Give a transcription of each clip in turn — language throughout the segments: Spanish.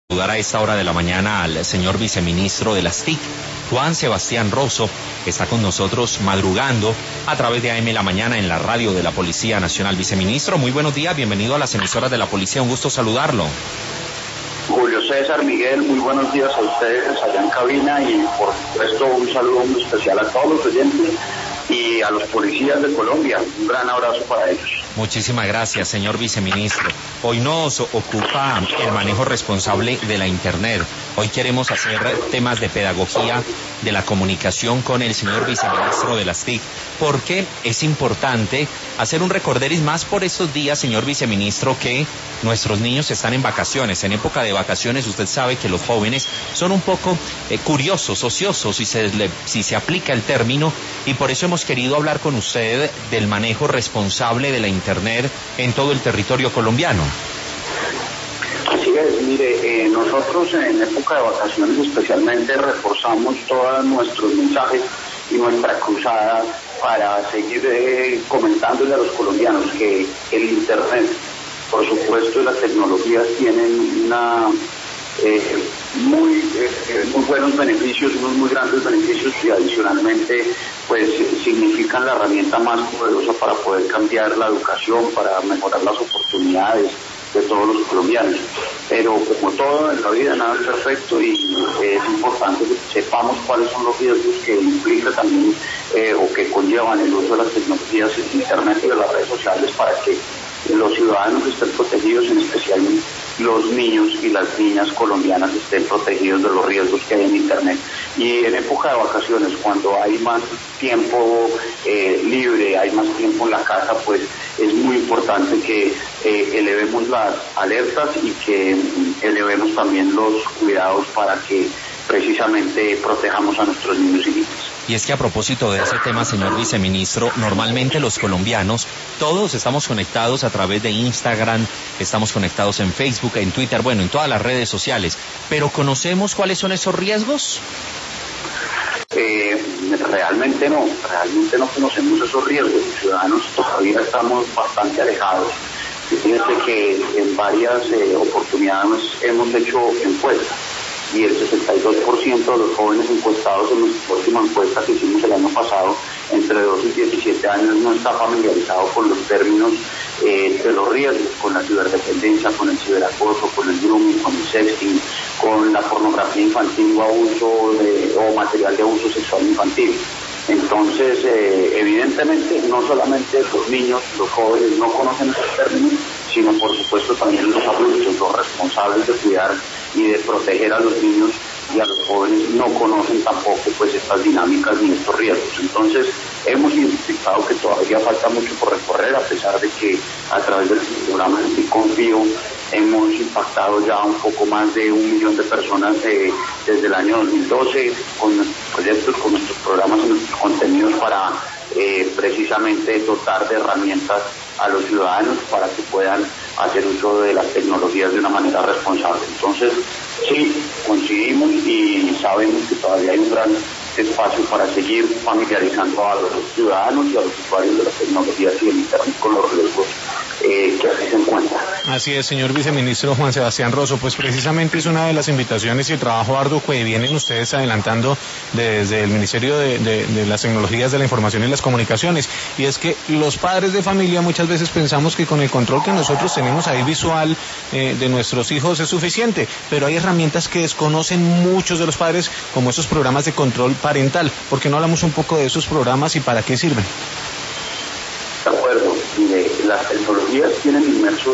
Saludar a esta hora de la mañana al señor viceministro de las TIC, Juan Sebastián Rosso, que está con nosotros madrugando a través de AM La Mañana en la radio de la Policía Nacional. Viceministro, muy buenos días, bienvenido a las emisoras de la policía, un gusto saludarlo. Julio César, Miguel, muy buenos días a ustedes allá en cabina y por supuesto un saludo muy especial a todos los oyentes y a los policías de Colombia. Un gran abrazo para ellos. Muchísimas gracias, señor viceministro. Hoy nos ocupa el manejo responsable de la Internet. Hoy queremos hacer temas de pedagogía de la comunicación con el señor viceministro de las TIC, porque es importante hacer un recorderis más por estos días, señor viceministro, que nuestros niños están en vacaciones. En época de vacaciones usted sabe que los jóvenes son un poco curiosos, ociosos, si se aplica el término, y por eso hemos querido hablar con usted del manejo responsable de la Internet en todo el territorio colombiano. Así es, mire, nosotros en época de vacaciones especialmente reforzamos todos nuestros mensajes y nuestra cruzada para seguir comentándole a los colombianos que el Internet, por supuesto, y las tecnologías tienen muy buenos beneficios, unos muy grandes beneficios, y adicionalmente pues significan la herramienta más poderosa para poder cambiar la educación, para mejorar las oportunidades de todos los colombianos. Pero como todo en la vida, nada es perfecto y es importante que sepamos cuáles son los riesgos que implica también o que conllevan el uso de las tecnologías, el Internet y de las redes sociales, para que los ciudadanos estén protegidos, en especial los niños y las niñas colombianas estén protegidos de los riesgos que hay en Internet. Y en época de vacaciones, cuando hay más tiempo libre, hay más tiempo en la casa, pues es muy importante que elevemos las alertas y que elevemos también los cuidados para que precisamente protejamos a nuestros niños y niñas. Y es que a propósito de ese tema, señor viceministro, normalmente los colombianos, todos estamos conectados a través de Instagram, estamos conectados en Facebook, en Twitter, bueno, en todas las redes sociales, pero ¿conocemos cuáles son esos riesgos? Realmente no conocemos esos riesgos. Los ciudadanos todavía estamos bastante alejados. Fíjense que en varias oportunidades hemos hecho encuestas y el 62% de los jóvenes encuestados en nuestra última encuesta que hicimos el año pasado, entre 12 y 17 años, no está familiarizado con los términos de los riesgos, con la ciberdependencia, con el ciberacoso, con el grooming, con el sexting, con la pornografía infantil o material de abuso sexual infantil. Entonces, evidentemente, no solamente los niños, los jóvenes no conocen esos términos, sino por supuesto también los adultos, los responsables de cuidar y de proteger a los niños y a los jóvenes no conocen tampoco pues estas dinámicas ni estos riesgos. Entonces hemos identificado que todavía falta mucho por recorrer, a pesar de que a través del programa de Confío hemos impactado ya un poco más de 1 millón de personas desde el año 2012 con nuestros proyectos, con nuestros programas y nuestros contenidos para precisamente dotar de herramientas a los ciudadanos para que puedan hacer uso de las tecnologías de una manera responsable. Entonces, sí, coincidimos y sabemos que todavía hay un gran espacio para seguir familiarizando a los ciudadanos y a los usuarios de las tecnologías y el Internet con los riesgos que aquí se encuentran. Así es, señor viceministro Juan Sebastián Rosso, pues precisamente es una de las invitaciones y el trabajo arduo que vienen ustedes adelantando desde el Ministerio de las Tecnologías de la Información y las Comunicaciones, y es que los padres de familia muchas veces pensamos que con el control que nosotros tenemos ahí visual de nuestros hijos es suficiente, pero hay herramientas que desconocen muchos de los padres, como esos programas de control parental. ¿Por qué no hablamos un poco de esos programas y para qué sirven? De acuerdo, las tecnologías tienen inmersos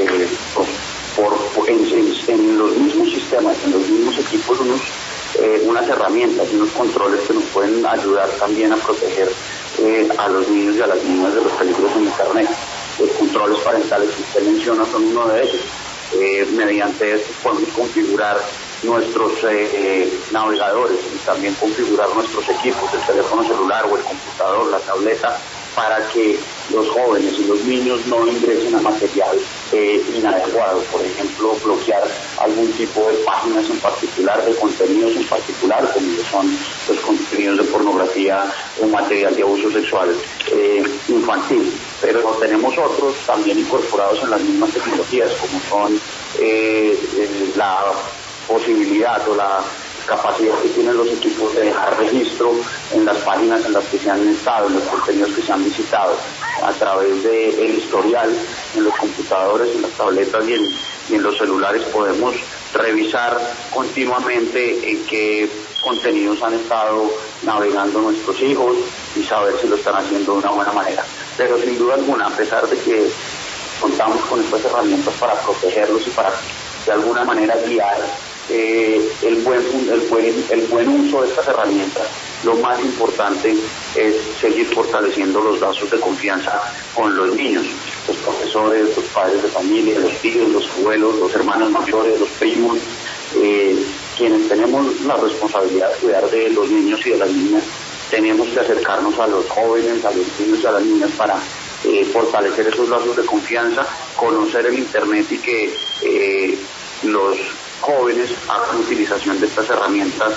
en los mismos sistemas, en los mismos equipos, unas herramientas, unos controles que nos pueden ayudar también a proteger a los niños y a las niñas de los peligros en Internet. Los controles parentales que usted menciona son uno de ellos. Mediante estos podemos configurar nuestros navegadores y también configurar nuestros equipos, el teléfono celular o el computador, la tableta, para que los jóvenes y los niños no ingresen a material inadecuado. Por ejemplo, bloquear algún tipo de páginas en particular, de contenidos en particular, como son los contenidos de pornografía o material de abuso sexual infantil. Pero tenemos otros también incorporados en las mismas tecnologías, como son la posibilidad o la capacidad que tienen los equipos de dejar registro en las páginas en las que se han estado, en los contenidos que se han visitado, a través del historial en los computadores, en las tabletas y en los celulares podemos revisar continuamente en qué contenidos han estado navegando nuestros hijos y saber si lo están haciendo de una buena manera. Pero sin duda alguna, a pesar de que contamos con estas herramientas para protegerlos y para de alguna manera guiar el buen uso de estas herramientas, lo más importante es seguir fortaleciendo los lazos de confianza con los niños, los profesores, los padres de familia, los tíos, los abuelos, los hermanos mayores, los primos, quienes tenemos la responsabilidad de cuidar de los niños y de las niñas. Tenemos que acercarnos a los jóvenes, a los niños y a las niñas para fortalecer esos lazos de confianza, conocer el Internet y que los jóvenes hagan utilización de estas herramientas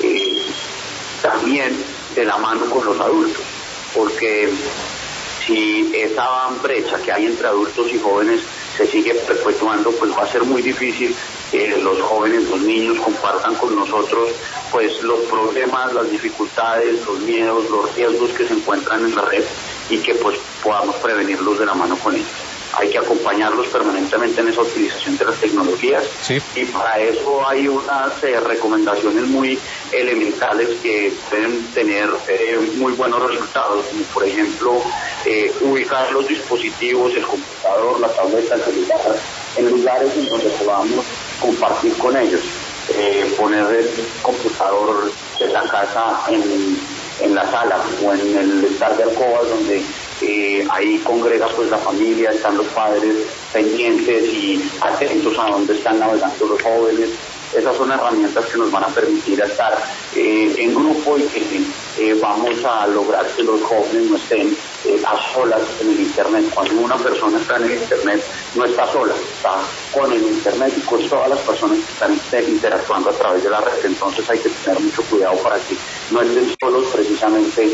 también de la mano con los adultos, porque si esa brecha que hay entre adultos y jóvenes se sigue perpetuando, pues va a ser muy difícil que los jóvenes, los niños compartan con nosotros pues los problemas, las dificultades, los miedos, los riesgos que se encuentran en la red y que pues podamos prevenirlos de la mano con ellos. Hay que acompañarlos permanentemente en esa utilización de las tecnologías, sí. Y para eso hay unas recomendaciones muy elementales que pueden tener muy buenos resultados, como por ejemplo ubicar los dispositivos, el computador, la tableta, el celular, en lugares en donde podamos compartir con ellos, poner el computador de la casa en la sala o en el estar de alcobas donde ahí congrega pues la familia, están los padres pendientes y atentos a dónde están navegando los jóvenes. Esas son herramientas que nos van a permitir estar en grupo y que vamos a lograr que los jóvenes no estén a solas en el Internet. Cuando una persona está en el Internet, no está sola, está con el Internet y con todas las personas que están interactuando a través de la red. Entonces hay que tener mucho cuidado para que no estén solos precisamente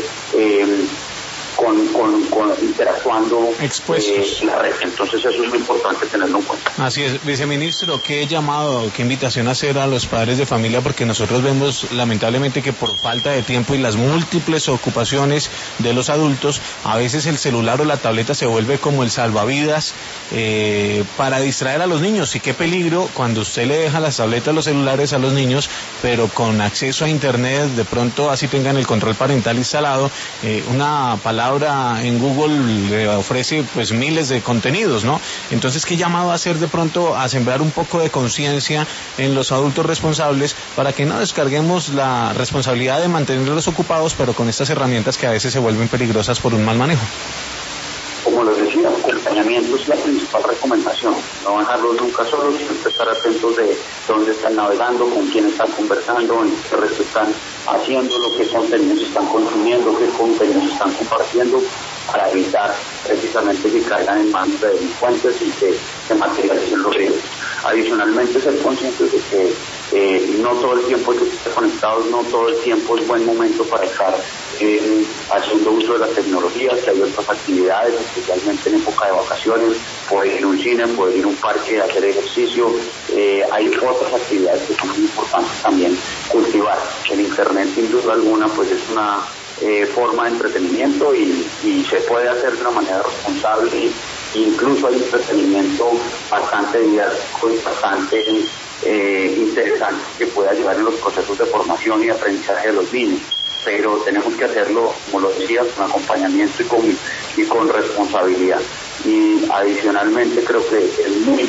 interactuando expuestos la red. Entonces eso es muy importante tenerlo en cuenta. Así es, viceministro, qué llamado, qué invitación hacer a los padres de familia, porque nosotros vemos lamentablemente que por falta de tiempo y las múltiples ocupaciones de los adultos, a veces el celular o la tableta se vuelve como el salvavidas para distraer a los niños. Y qué peligro cuando usted le deja las tabletas, los celulares a los niños, pero con acceso a Internet, de pronto así tengan el control parental instalado, una palabra en Google le ofrece pues miles de contenidos, ¿no? Entonces, ¿qué llamado hacer de pronto a sembrar un poco de conciencia en los adultos responsables para que no descarguemos la responsabilidad de mantenerlos ocupados, pero con estas herramientas que a veces se vuelven peligrosas por un mal manejo? Como les decía, el acompañamiento es la principal recomendación. No dejarlos nunca solos, siempre estar atentos de dónde están navegando, con quién están conversando, en qué resto están haciendo, lo que contenidos están consumiendo, qué contenidos están compartiendo, para evitar precisamente que caigan en manos de delincuentes y que se materialicen los riesgos. Adicionalmente, ser conscientes de que no todo el tiempo hay que estar conectados, no todo el tiempo es buen momento para estar haciendo uso de las tecnologías, que hay otras actividades, especialmente en época de vacaciones, poder ir a un cine, poder ir a un parque, hacer ejercicio, hay otras actividades que son muy importantes también cultivar. El Internet, sin duda alguna, pues es una forma de entretenimiento y se puede hacer de una manera responsable. Incluso hay entretenimiento bastante didáctico y bastante interesante que puede ayudar en los procesos de formación y aprendizaje de los niños, pero tenemos que hacerlo, como lo decía, con acompañamiento y con responsabilidad. Y adicionalmente creo que es muy...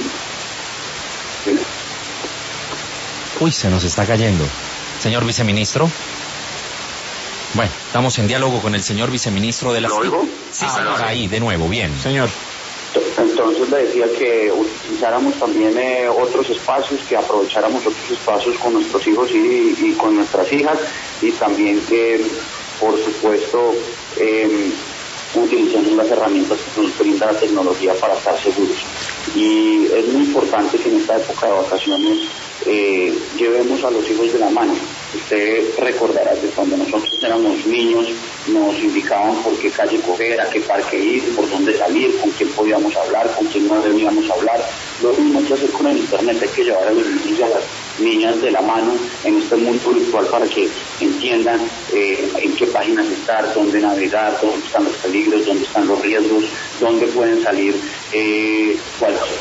Uy, se nos está cayendo. Señor viceministro. Bueno, estamos en diálogo con el señor viceministro de la... ¿Lo oigo? Sí, señor, ahí, de nuevo, bien. Señor. Entonces le decía que utilizáramos también otros espacios, que aprovecháramos otros espacios con nuestros hijos y con nuestras hijas, y también que, por supuesto, utilicemos las herramientas que nos brinda la tecnología para estar seguros. Y es muy importante que en esta época de vacaciones llevemos a los hijos de la mano. Usted recordará que cuando nosotros éramos niños nos indicaban por qué calle coger, a qué parque ir, por dónde salir, con quién podíamos hablar, con quién no debíamos hablar. Lo mismo que hacer con el Internet, hay que llevar a los niños niñas de la mano en este mundo virtual para que entiendan en qué páginas estar, dónde navegar, dónde están los peligros, dónde están los riesgos, dónde pueden salir cualquier.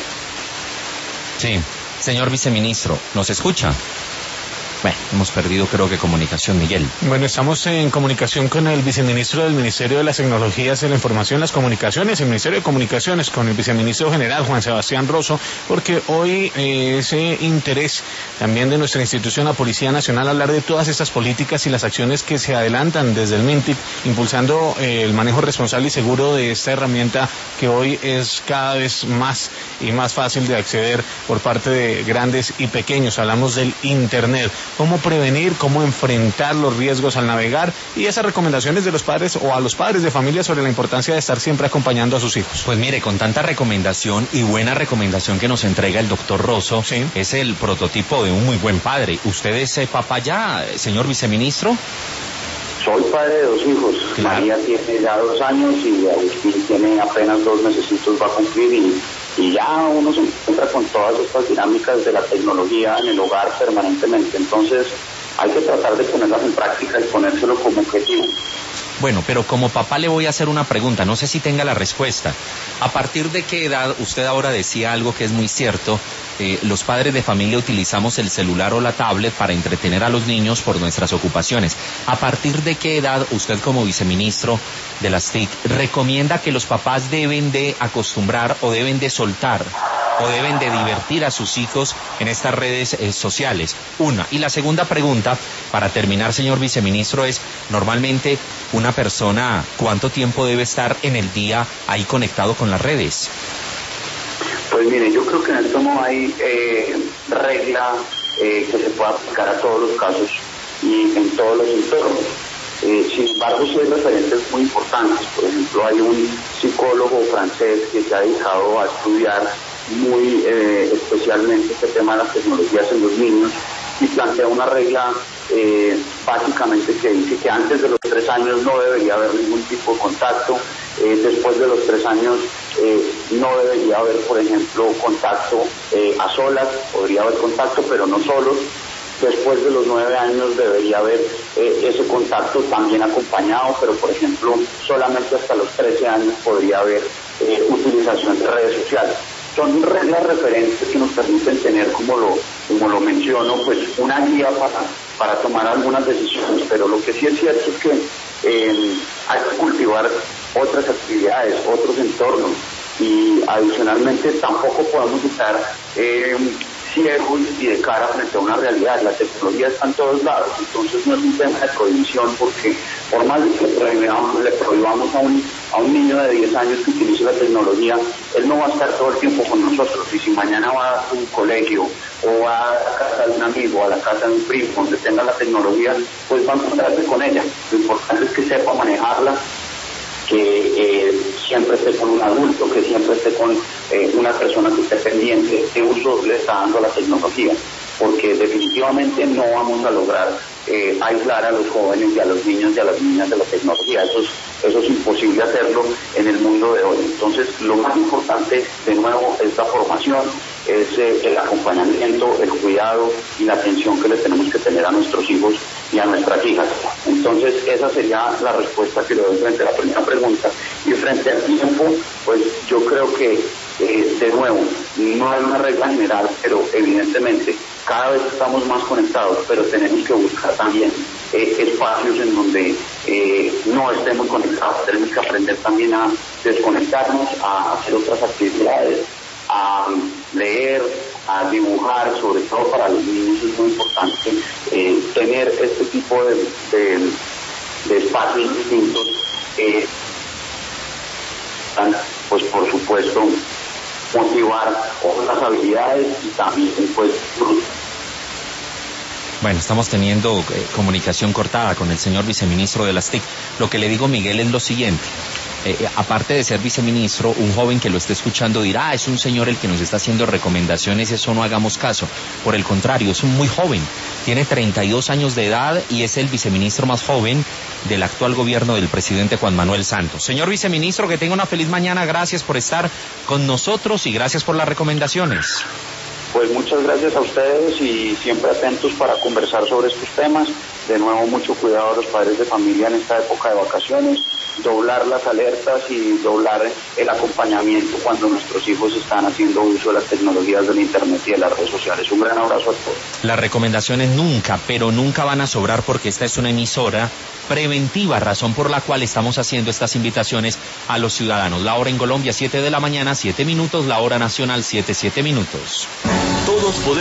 Sí, señor viceministro, ¿nos escucha? Bueno, hemos perdido creo que comunicación, Miguel. Bueno, estamos en comunicación con el viceministro del Ministerio de las Tecnologías de la Información y las Comunicaciones, el Ministerio de Comunicaciones, con el viceministro general Juan Sebastián Rosso, porque hoy ese interés también de nuestra institución, la Policía Nacional, hablar de todas estas políticas y las acciones que se adelantan desde el MINTIC, impulsando el manejo responsable y seguro de esta herramienta que hoy es cada vez más y más fácil de acceder por parte de grandes y pequeños. Hablamos del Internet. Cómo prevenir, cómo enfrentar los riesgos al navegar y esas recomendaciones de los padres o a los padres de familia sobre la importancia de estar siempre acompañando a sus hijos. Pues mire, con tanta recomendación y buena recomendación que nos entrega el doctor Rosso, sí, es el prototipo de un muy buen padre. ¿Usted es papá ya, señor viceministro? Soy padre de 2 hijos. Claro. María tiene ya 2 años y Agustín tiene apenas 2 mesecitos, va a cumplir y ya uno se encuentra con todas estas dinámicas de la tecnología en el hogar permanentemente. Entonces hay que tratar de ponerlas en práctica y ponérselo como objetivo. Bueno, pero como papá le voy a hacer una pregunta, no sé si tenga la respuesta. ¿A partir de qué edad, usted ahora decía algo que es muy cierto, los padres de familia utilizamos el celular o la tablet para entretener a los niños por nuestras ocupaciones? ¿A partir de qué edad usted como viceministro de las TIC recomienda que los papás deben de acostumbrar o deben de soltar o deben de divertir a sus hijos en estas redes sociales? Una. Y la segunda pregunta, para terminar, señor viceministro, es normalmente una persona, ¿cuánto tiempo debe estar en el día ahí conectado con las redes? Pues mire, yo creo que en esto no hay regla que se pueda aplicar a todos los casos y en todos los entornos. Sin embargo, sí hay referentes muy importantes. Por ejemplo, hay un psicólogo francés que se ha dedicado a estudiar muy especialmente este tema de las tecnologías en los niños y plantea una regla básicamente que dice que antes de los 3 años no debería haber ningún tipo de contacto, después de los 3 años no debería haber, por ejemplo, contacto a solas, podría haber contacto pero no solos. Después de los 9 años debería haber ese contacto también acompañado, pero por ejemplo solamente hasta los 13 años podría haber utilización de redes sociales. Son reglas referentes que nos permiten tener, como lo menciono, pues una guía para tomar algunas decisiones, pero lo que sí es cierto es que hay que cultivar otras actividades, otros entornos y adicionalmente tampoco podemos estar ciegos y de cara frente a una realidad. La tecnología está en todos lados, entonces no es un tema de prohibición, porque por más de que le prohibamos a un niño de 10 años que utilice la tecnología, él no va a estar todo el tiempo con nosotros, y si mañana va a un colegio o va a la casa de un amigo o a la casa de un primo donde tenga la tecnología, pues va a encontrarse con ella. Lo importante es que sepa manejarla, que siempre esté con un adulto, que siempre esté con una persona que esté pendiente de uso le está dando la tecnología, porque definitivamente no vamos a lograr aislar a los jóvenes y a los niños y a las niñas de la tecnología. Eso es imposible hacerlo en el mundo de hoy. Entonces, lo más importante, de nuevo, es la formación, es el acompañamiento, el cuidado y la atención que le tenemos que tener a nuestros hijos y a nuestras hijas. Entonces, esa sería la respuesta que le doy frente a la primera pregunta. Y frente al tiempo, pues yo creo que, de nuevo, no hay una regla general, pero evidentemente cada vez estamos más conectados, pero tenemos que buscar también espacios en donde no estemos conectados. Tenemos que aprender también a desconectarnos, a hacer otras actividades, a leer, a dibujar. Sobre todo para los niños es muy importante tener este tipo de espacios distintos, pues por supuesto motivar otras habilidades y también pues. Bueno, estamos teniendo comunicación cortada con el señor viceministro de las TIC. Lo que le digo, Miguel, es lo siguiente. Aparte de ser viceministro, un joven que lo esté escuchando dirá, es un señor el que nos está haciendo recomendaciones, eso no hagamos caso. Por el contrario, es un muy joven, tiene 32 años de edad y es el viceministro más joven del actual gobierno del presidente Juan Manuel Santos. Señor viceministro, que tenga una feliz mañana, gracias por estar con nosotros y gracias por las recomendaciones. Pues muchas gracias a ustedes y siempre atentos para conversar sobre estos temas. De nuevo, mucho cuidado a los padres de familia en esta época de vacaciones, doblar las alertas y doblar el acompañamiento cuando nuestros hijos están haciendo uso de las tecnologías del Internet y de las redes sociales. Un gran abrazo a todos. Las recomendaciones nunca, pero nunca van a sobrar porque esta es una emisora preventiva, razón por la cual estamos haciendo estas invitaciones a los ciudadanos. La hora en Colombia, 7 de la mañana, 7 minutos, la hora nacional, 7 minutos. Todos podemos